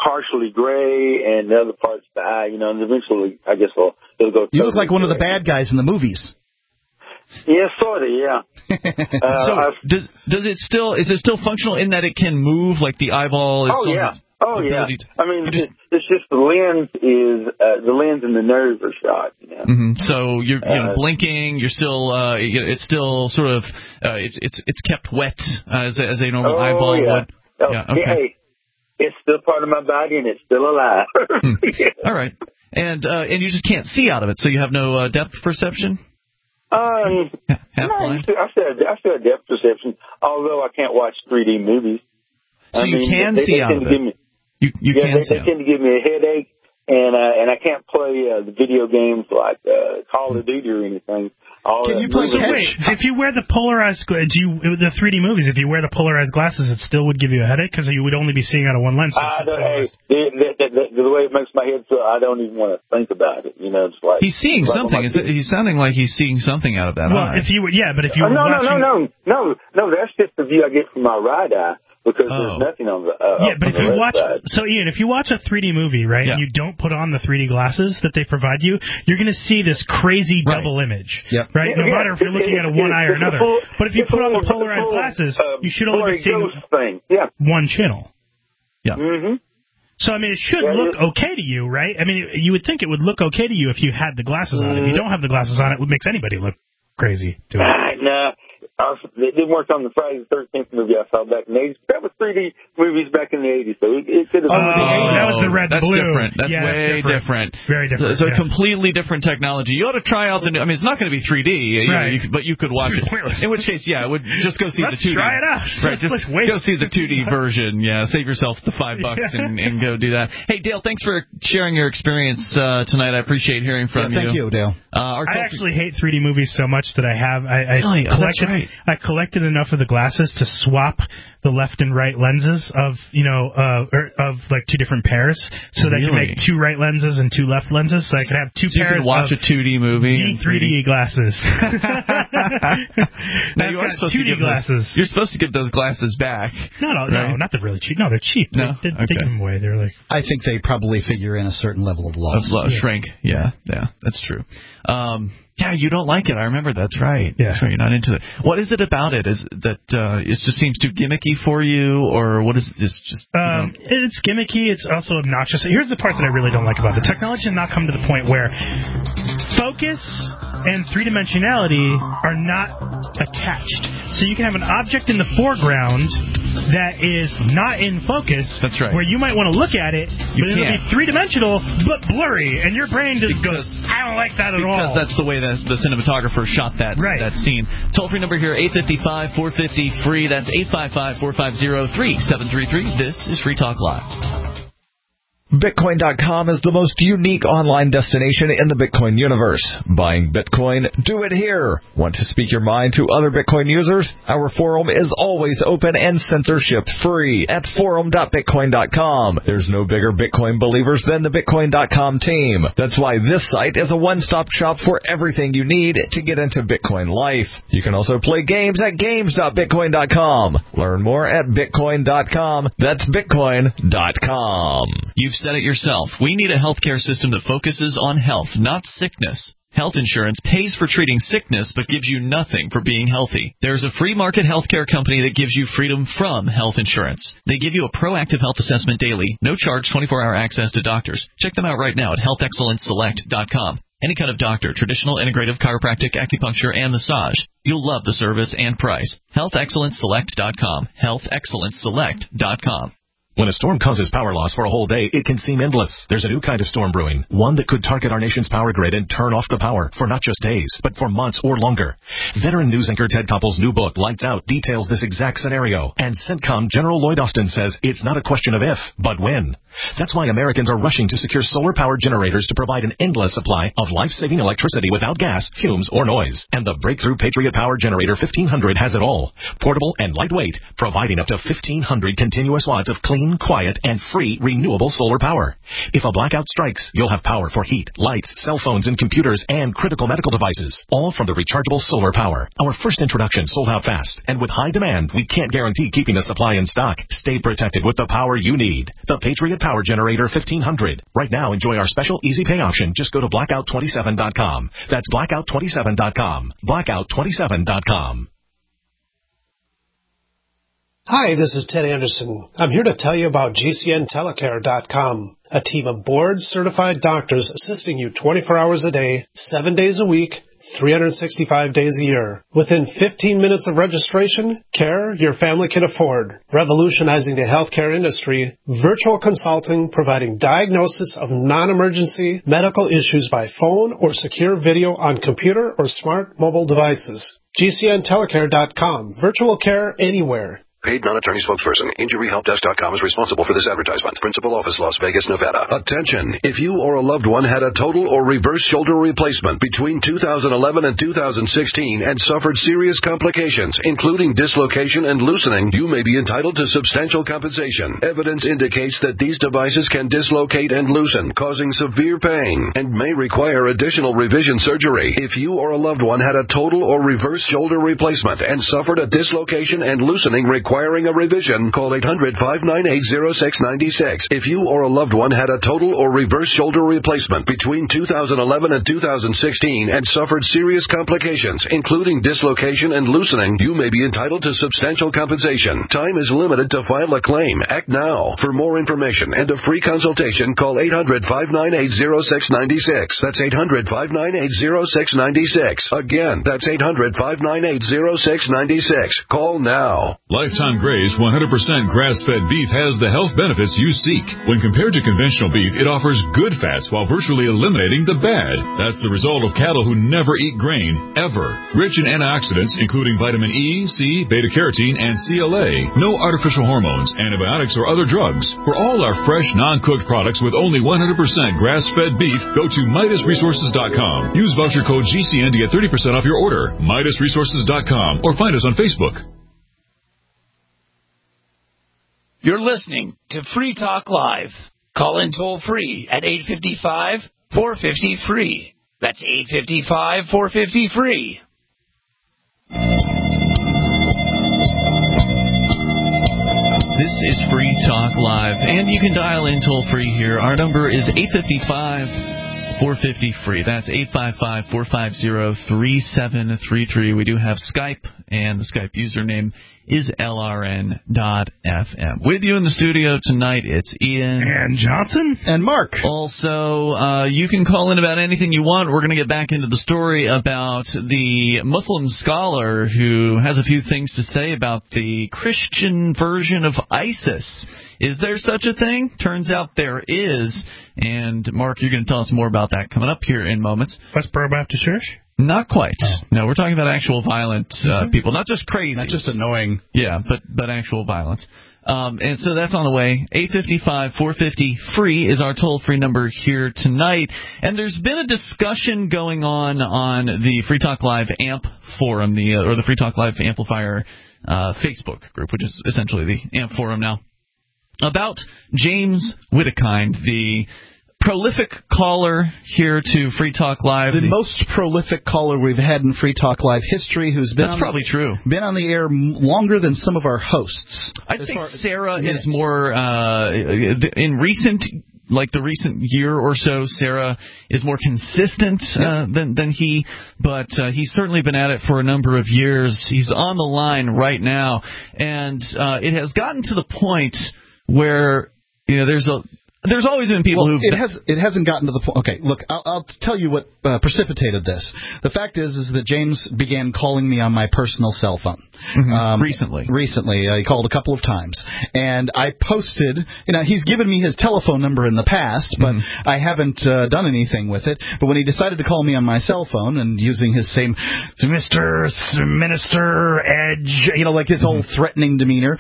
partially gray, and the other part's the eye. You know, and eventually, I guess it'll go. You look like one of the bad guys in the movies. Yeah, sort of. Yeah. So is it still functional in that it can move, like the eyeball? Is I mean, it's just the lens and the nerves are shot. You know? Mm-hmm. So you're blinking. You're still it's still sort of it's kept wet as a normal eyeball would. Okay. Hey, it's still part of my body and it's still alive. All right. And you just can't see out of it, so you have no depth perception. I still have depth perception, although I can't watch 3D movies. So you can see out of it. You can see. They tend to give me a headache, and I can't play the video games like Call of Duty or anything. Can you play catch? If you wear the polarized, the 3D movies, if you wear the polarized glasses, it still would give you a headache because you would only be seeing out of one lens. The way it makes my head feel, I don't even want to think about it. You know, it's like he's seeing something. He's sounding like he's seeing something out of that eye. But if you were watching... No, that's just the view I get from my right eye. Because there's nothing on the but if you watch side. So Ian, if you watch a 3D movie, right, and you don't put on the 3D glasses that they provide you, you're going to see this crazy double image, right? No matter if you're looking at one eye or another. But if you put on the polarized glasses, you should only be seeing one channel. Yeah. Mm-hmm. So I mean, it should look okay to you, right? I mean, you would think it would look okay to you if you had the glasses on. If you don't have the glasses on, it makes anybody look crazy to it. No. It didn't work on the Friday the 13th movie I saw back in the 80s. That was 3D movies back in the 80s, so it could have been. That was the red and blue. Different. That's way different. Very different. So completely different technology. You ought to try out the new. I mean, it's not going to be 3D, but you could watch it. In which case, it would just go see the 2D. Try it out. Right, just go see the 2D version. Yeah, save yourself the $5 and go do that. Hey, Dale, thanks for sharing your experience tonight. I appreciate hearing from you. Thank you, Dale. I actually hate 3D movies so much that I collected enough of the glasses to swap the left and right lenses of like two different pairs, so that I could make two right lenses and two left lenses, so I could have two pairs. You could watch a 2D movie. 3D glasses. Now you are supposed 2D glasses. You're supposed to get those glasses back. No, not the really cheap. No, they're cheap. No? They give them away. They're like. I think they probably figure in a certain level of loss. Shrink. Yeah, that's true. Yeah, you don't like it. I remember. That's right. Yeah. That's right. You're not into it. What is it about it? Is that it just seems too gimmicky for you, or what is it? It's just it's gimmicky. It's also obnoxious. Here's the part that I really don't like about it. The technology has not come to the point where focus and three-dimensionality are not attached. So you can have an object in the foreground that is not in focus. That's right. Where you might want to look at it, but it'll be three-dimensional but blurry, and your brain just goes, I don't like that at all. Because that's the way that the cinematographer shot that scene. Toll-free number here, 855-450-FREE. That's 855-450-3733. This is Free Talk Live. Bitcoin.com is the most unique online destination in the Bitcoin universe. Buying Bitcoin? Do it here. Want to speak your mind to other Bitcoin users? Our forum is always open and censorship-free at forum.bitcoin.com. There's no bigger Bitcoin believers than the Bitcoin.com team. That's why this site is a one-stop shop for everything you need to get into Bitcoin life. You can also play games at games.bitcoin.com. Learn more at bitcoin.com. That's bitcoin.com. You've said it yourself. We need a healthcare system that focuses on health, not sickness. Health insurance pays for treating sickness but gives you nothing for being healthy. There's a free market healthcare company that gives you freedom from health insurance. They give you a proactive health assessment daily, no charge, 24-hour access to doctors. Check them out right now at healthexcellenceselect.com. Any kind of doctor, traditional, integrative, chiropractic, acupuncture, and massage. You'll love the service and price. healthexcellenceselect.com. healthexcellenceselect.com. When a storm causes power loss for a whole day, it can seem endless. There's a new kind of storm brewing, one that could target our nation's power grid and turn off the power for not just days, but for months or longer. Veteran news anchor Ted Koppel's new book, Lights Out, details this exact scenario. And CENTCOM General Lloyd Austin says it's not a question of if, but when. That's why Americans are rushing to secure solar-powered generators to provide an endless supply of life-saving electricity without gas, fumes, or noise. And the breakthrough Patriot Power Generator 1500 has it all. Portable and lightweight, providing up to 1,500 continuous watts of clean clean, quiet, and free renewable solar power. If a blackout strikes, you'll have power for heat, lights, cell phones, and computers, and critical medical devices, all from the rechargeable solar power. Our first introduction sold out fast, and with high demand, we can't guarantee keeping the supply in stock. Stay protected with the power you need. The Patriot Power Generator 1500. Right now, enjoy our special easy pay option. Just go to blackout27.com. That's blackout27.com. Blackout27.com. Hi, this is Ted Anderson. I'm here to tell you about GCNtelecare.com, a team of board-certified doctors assisting you 24 hours a day, 7 days a week, 365 days a year. Within 15 minutes of registration, care your family can afford. Revolutionizing the healthcare industry, virtual consulting providing diagnosis of non-emergency medical issues by phone or secure video on computer or smart mobile devices. GCNtelecare.com. Virtual care anywhere. Paid non-attorney spokesperson. InjuryHelpDesk.com is responsible for this advertisement. Principal office, Las Vegas, Nevada. Attention! If you or a loved one had a total or reverse shoulder replacement between 2011 and 2016 and suffered serious complications, including dislocation and loosening, you may be entitled to substantial compensation. Evidence indicates that these devices can dislocate and loosen, causing severe pain, and may require additional revision surgery. If you or a loved one had a total or reverse shoulder replacement and suffered a dislocation and loosening requiring a revision, call 800-598-0696. If you or a loved one had a total or reverse shoulder replacement between 2011 and 2016 and suffered serious complications, including dislocation and loosening, you may be entitled to substantial compensation. Time is limited to file a claim. Act now. For more information and a free consultation, call 800-598-0696. That's 800-598-0696. Again, that's 800-598-0696. Call now. Lifetime Graze 100% grass-fed beef has the health benefits you seek. When compared to conventional beef, it offers good fats while virtually eliminating the bad. That's the result of cattle who never eat grain, ever. Rich in antioxidants, including vitamin E, C, beta-carotene, and CLA. No artificial hormones, antibiotics, or other drugs. For all our fresh, non-cooked products with only 100% grass-fed beef, go to MidasResources.com. Use voucher code GCN to get 30% off your order. MidasResources.com or find us on Facebook. You're listening to Free Talk Live. Call in toll-free at 855-450-FREE. That's 855-450-FREE. This is Free Talk Live, and you can dial in toll-free here. Our number is 855-450-FREE. That's 855-450-3733. We do have Skype, and the Skype username is LRN.FM. With you in the studio tonight, it's Ian. And Johnson. And Mark. Also, you can call in about anything you want. We're going to get back into the story about the Muslim scholar who has a few things to say about the Christian version of ISIS. Is there such a thing? Turns out there is. And, Mark, you're going to tell us more about that coming up here in moments. Westboro Baptist Church? Not quite. No, we're talking about actual violent people, not just crazy. Not just annoying. Yeah, but actual violence. And so that's on the way. 855-450-FREE is our toll-free number here tonight. And there's been a discussion going on the Free Talk Live AMP forum, or the Free Talk Live Amplifier Facebook group, which is essentially the AMP forum now, about James Wittekind, the prolific caller here to Free Talk Live. The most prolific caller we've had in Free Talk Live history, who's been probably true. Been on the air longer than some of our hosts. I'd say Sarah is more in recent. Like the recent year or so, Sarah is more consistent than he, but he's certainly been at it for a number of years. He's on the line right now, and it has gotten to the point where there's always been people who. It hasn't gotten to the point. Okay, look, I'll tell you what precipitated this. The fact is that James began calling me on my personal cell phone. Recently, he called a couple of times, and I posted. He's given me his telephone number in the past, but I haven't done anything with it. But when he decided to call me on my cell phone and using his same Mr. Minister Edge, like his whole threatening demeanor.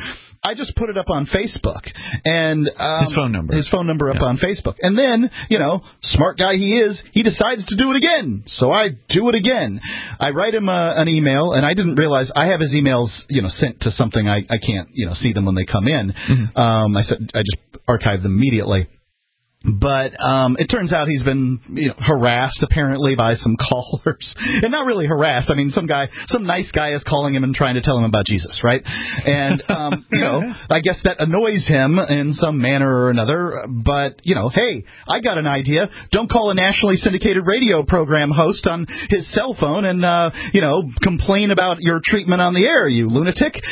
I just put it up on Facebook. And his phone number up on Facebook. And then, smart guy he is, he decides to do it again. So I do it again. I write him an email, and I didn't realize I have his emails, sent to something I can't, see them when they come in. Mm-hmm. I just archive them immediately. But it turns out he's been harassed apparently by some callers, and not really harassed. I mean, some nice guy is calling him and trying to tell him about Jesus, right? And I guess that annoys him in some manner or another. But hey, I got an idea. Don't call a nationally syndicated radio program host on his cell phone and complain about your treatment on the air, you lunatic.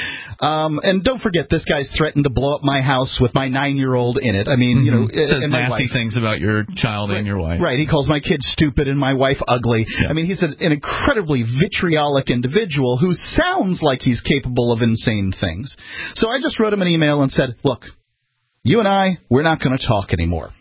And don't forget, this guy's threatened to blow up my house with my 9-year-old in it. I mean, says and my nasty things about your child and your wife. Right. He calls my kid stupid and my wife ugly. Yeah. I mean, he's an incredibly vitriolic individual who sounds like he's capable of insane things. So I just wrote him an email and said, look, you and we're not going to talk anymore.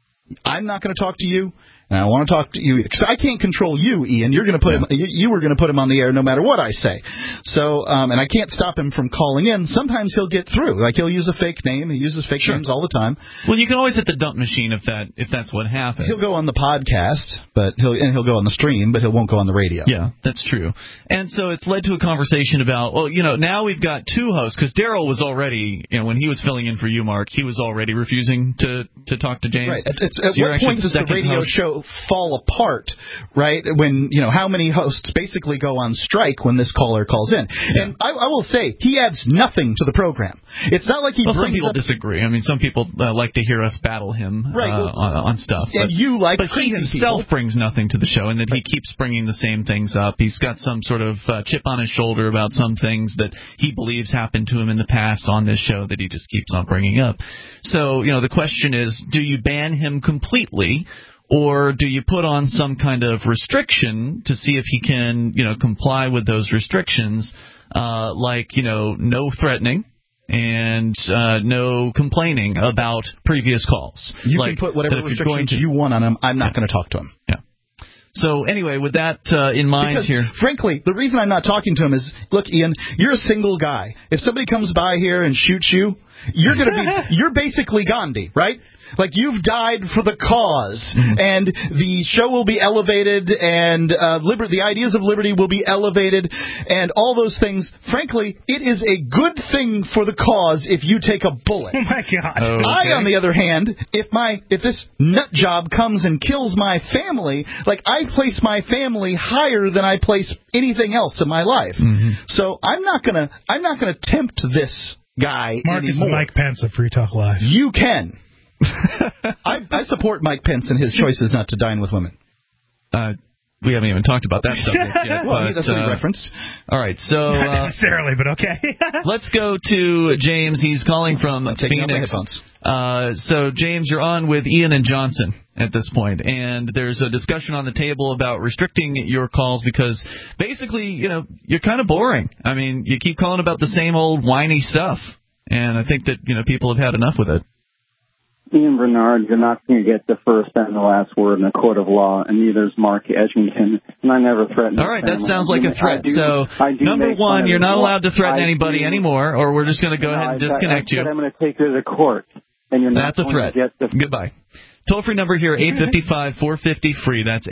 I'm not going to talk to you. And I want to talk to you because I can't control you, Ian. You're going to put him. You were going to put him on the air no matter what I say. So, and I can't stop him from calling in. Sometimes he'll get through. Like he'll use a fake name. He uses fake names all the time. Well, you can always hit the dump machine if that's what happens. He'll go on the podcast, but he'll go on the stream, but he won't go on the radio. Yeah, that's true. And so it's led to a conversation about now we've got two hosts because Daryl was already when he was filling in for you, Mark, he was already refusing to talk to James. Right. At what point does the radio show fall apart, right, when, how many hosts basically go on strike when this caller calls in? Yeah. And I will say, he adds nothing to the program. It's not like he brings some people up... disagree. I mean, some people like to hear us battle him on stuff. And you like But he himself brings nothing to the show, and that he keeps bringing the same things up. He's got some sort of chip on his shoulder about some things that he believes happened to him in the past on this show that he just keeps on bringing up. So, the question is, do you ban him completely, or do you put on some kind of restriction to see if he can, comply with those restrictions, like, no threatening and no complaining about previous calls? You can put whatever restrictions you want on him. I'm not going to talk to him. Yeah. So anyway, with that in mind because, here... frankly, the reason I'm not talking to him is, look, Ian, you're a single guy. If somebody comes by here and shoots you, you're basically Gandhi, right? Like, you've died for the cause, and the show will be elevated, and the ideas of liberty will be elevated, and all those things. Frankly, it is a good thing for the cause if you take a bullet. Oh, my God. Okay. I, on the other hand, if this nut job comes and kills my family, like, I place my family higher than I place anything else in my life. Mm-hmm. So I'm not gonna tempt this guy Mark anymore. Is Mike Pence of Free Talk Live. You can. I support Mike Pence in his choices not to dine with women. We haven't even talked about that subject yet. Well, that's what he referenced. All right, so... Not necessarily, but okay. Let's go to James. He's calling from Phoenix. So, James, you're on with Ian and Johnson at this point, and there's a discussion on the table about restricting your calls because basically, you're kind of boring. I mean, you keep calling about the same old whiny stuff, and I think that, people have had enough with it. Ian Bernard, you're not going to get the first and the last word in a court of law, and neither is Mark Edgington, and I never threatened. All right, that sounds like a threat. Number one, you're not allowed to threaten anybody anymore, or we're just going to go ahead and disconnect you. I'm going to take you to the court, and you're not going to get the... Goodbye. Toll-free number here, 855-450-FREE. That's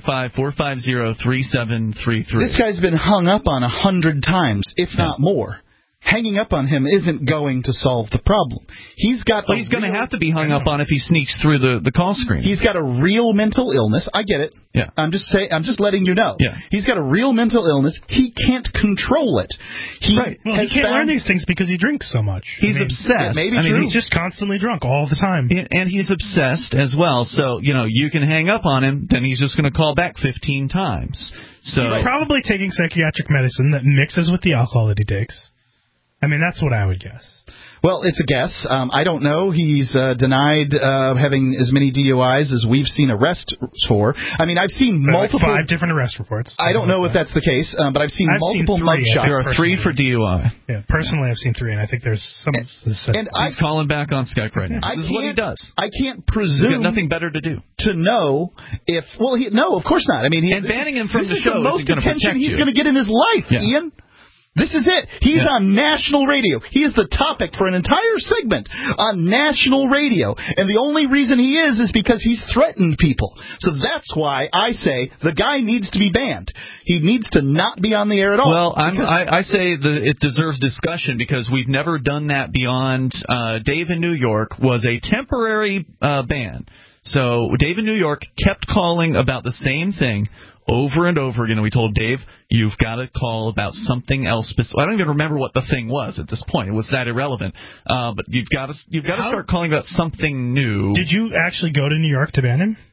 855-450-3733. This guy's been hung up on 100 times, if not more. Hanging up on him isn't going to solve the problem. He's going to have to be hung up on if he sneaks through the call screen. He's got a real mental illness. I get it. Yeah. I'm just letting you know. Yeah. He's got a real mental illness. He can't control it. He can't learn these things because he drinks so much. He's obsessed. Maybe true. He's just constantly drunk all the time. And he's obsessed as well. So, you can hang up on him, then he's just going to call back 15 times. So he's probably taking psychiatric medicine that mixes with the alcohol that he takes. I mean, that's what I would guess. Well, it's a guess. I don't know. He's denied having as many DUIs as we've seen arrests for. I mean, I've seen multiple... 5 different arrest reports. I don't know if that's the case, but I've seen multiple mugshots. There are 3 for DUI. Yeah, personally, I've seen 3, and I think there's some... And he's calling back on Skype right now. This is what he does. I can't presume... He's got nothing better to do. To know if... Well, no, of course not. I mean, and banning him from the show isn't going to protect you. He's going to get in his life, Ian. This is it. He's on national radio. He is the topic for an entire segment on national radio. And the only reason he is because he's threatened people. So that's why I say the guy needs to be banned. He needs to not be on the air at all. Well, I say that it deserves discussion because we've never done that beyond Dave in New York was a temporary ban. So Dave in New York kept calling about the same thing over and over again. We told Dave, you've got to call about something else. I don't even remember what the thing was at this point. It was that irrelevant. But you've got to start calling about something new. Did you actually go to New York to ban him?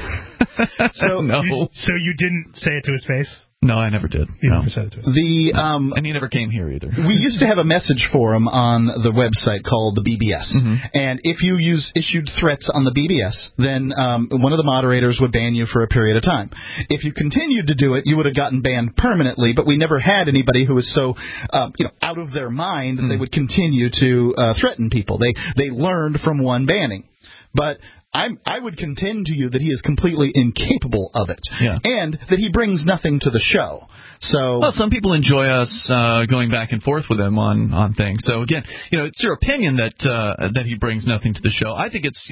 No. So you didn't say it to his face? No, I never did. You never said it to him. And he never came here either. We used to have a message forum on the website called the BBS. And if you issued threats on the BBS, then one of the moderators would ban you for a period of time. If you continued to do it, you would have gotten banned permanently, but we never had anybody who was so out of their mind that they would continue to threaten people. They learned from one banning. But I would contend to you that he is completely incapable of it, and that he brings nothing to the show. So, well, some people enjoy us going back and forth with him on things. So again, it's your opinion that he brings nothing to the show. I think it's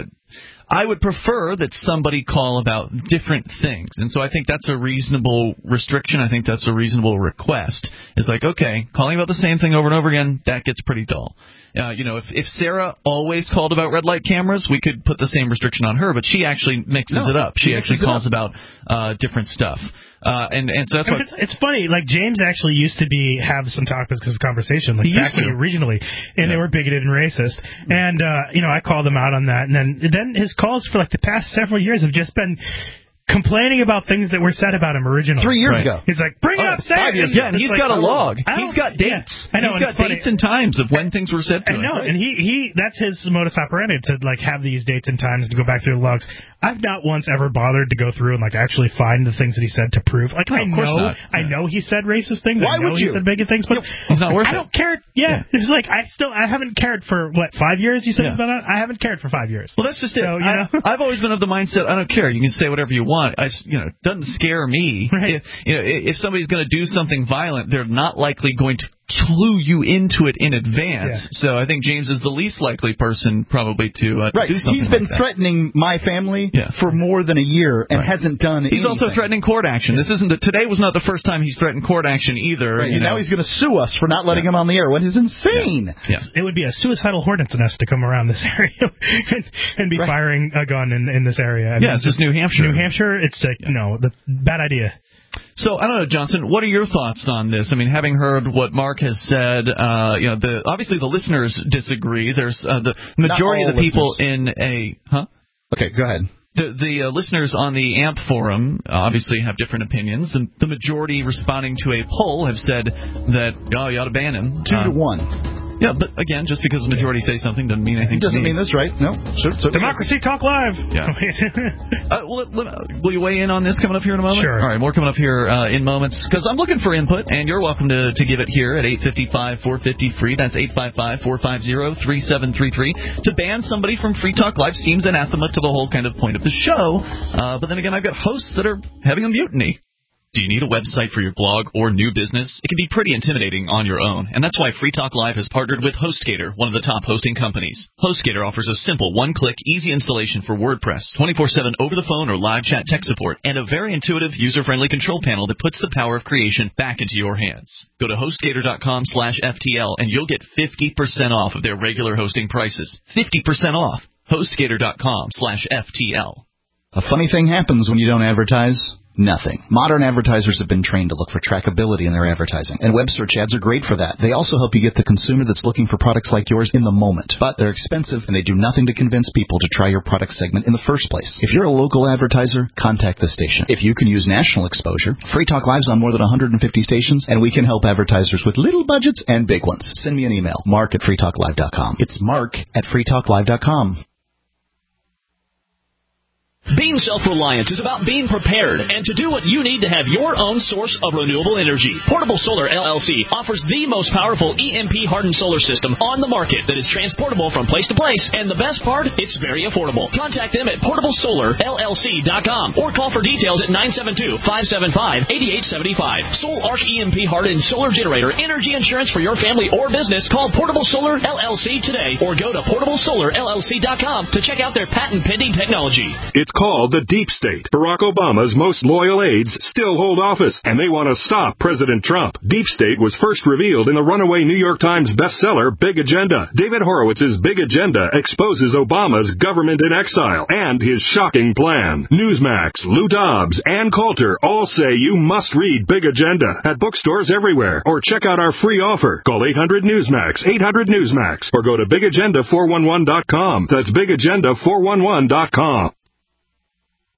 I would prefer that somebody call about different things. And so I think that's a reasonable restriction. I think that's a reasonable request. It's like, okay, calling about the same thing over and over again, that gets pretty dull. If Sarah always called about red light cameras, we could put the same restriction on her, but she actually mixes it up. She actually calls about different stuff. And so that's what it's funny. Like James actually used to have some topics of conversation, like back originally, and they were bigoted and racist. And I called him out on that. And then his calls for like the past several years have just been complaining about things that were said about him originally. 3 years ago. He's like, bring it up, say 5 years. Yeah, and he's got a log. He's got dates. I know, he's got dates and times of when things were said to him. I know, and he that's his modus operandi, to like have these dates and times to go back through the logs. I've not once ever bothered to go through and like actually find the things that he said to prove. Like, I know he said racist things. Why would you? He said bigot things, but it's not worth it. I don't care. Yeah, it's like I haven't cared for 5 years. You said about it. I haven't cared for 5 years. Well, that's just it. I've always been of the mindset I don't care. You can say whatever you want. Doesn't scare me. Right. If somebody's going to do something violent, they're not likely going to clue you into it in advance. Yeah. So I think James is the least likely person probably to do something. He's been threatening my family for more than a year and hasn't done anything. He's also threatening court action. This isn't today was not the first time he's threatened court action either. Right. And now he's going to sue us for not letting him on the air, which is insane. Yeah. It would be a suicidal hornet's nest to come around this area and be firing a gun in this area. It's just New Hampshire. New Hampshire, it's the bad idea. So, I don't know, Johnson, what are your thoughts on this? I mean, having heard what Mark has said, obviously the listeners disagree. There's the majority of the people in a... Huh? Okay, go ahead. The listeners on the AMP forum obviously have different opinions. The majority responding to a poll have said that, you ought to ban him. 2 to 1. Yeah, but again, just because the majority say something doesn't mean anything. Doesn't mean that's right. No. Democracy Talk Live. Yeah. Will you weigh in on this coming up here in a moment? Sure. All right, more coming up here in moments, because I'm looking for input, and you're welcome to give it here at 855-450-FREE. That's 855-450-3733. To ban somebody from Free Talk Live seems anathema to the whole kind of point of the show. But then again, I've got hosts that are having a mutiny. Do you need a website for your blog or new business? It can be pretty intimidating on your own, and that's why Free Talk Live has partnered with HostGator, one of the top hosting companies. HostGator offers a simple one-click, easy installation for WordPress, 24/7 over the phone or live chat tech support, and a very intuitive, user-friendly control panel that puts the power of creation back into your hands. Go to HostGator.com/FTL, and you'll get 50% off of their regular hosting prices. 50% off. HostGator.com/FTL. A funny thing happens when you don't advertise. Nothing. Modern advertisers have been trained to look for trackability in their advertising, and web search ads are great for that. They also help you get the consumer that's looking for products like yours in the moment, but they're expensive and they do nothing to convince people to try your product segment in the first place. If you're a local advertiser, contact the station. If you can use national exposure, Free Talk Live's on more than 150 stations, and we can help advertisers with little budgets and big ones. Send me an email, mark@freetalklive.com. It's mark@freetalklive.com. Being self-reliant is about being prepared and to do what you need to have your own source of renewable energy. Portable Solar LLC offers the most powerful EMP-hardened solar system on the market that is transportable from place to place, and the best part, it's very affordable. Contact them at portablesolarllc.com or call for details at 972-575-8875. Soul Arc EMP-hardened solar generator energy insurance for your family or business. Call Portable Solar LLC today or go to portablesolarllc.com to check out their patent-pending technology. It's called the Deep State. Barack Obama's most loyal aides still hold office, and they want to stop President Trump. Deep State was first revealed in the runaway New York Times bestseller, Big Agenda. David Horowitz's Big Agenda exposes Obama's government in exile and his shocking plan. Newsmax, Lou Dobbs, and Coulter all say you must read Big Agenda at bookstores everywhere, or check out our free offer. Call 800-NEWSMAX, 800-NEWSMAX, or go to BigAgenda411.com. That's BigAgenda411.com.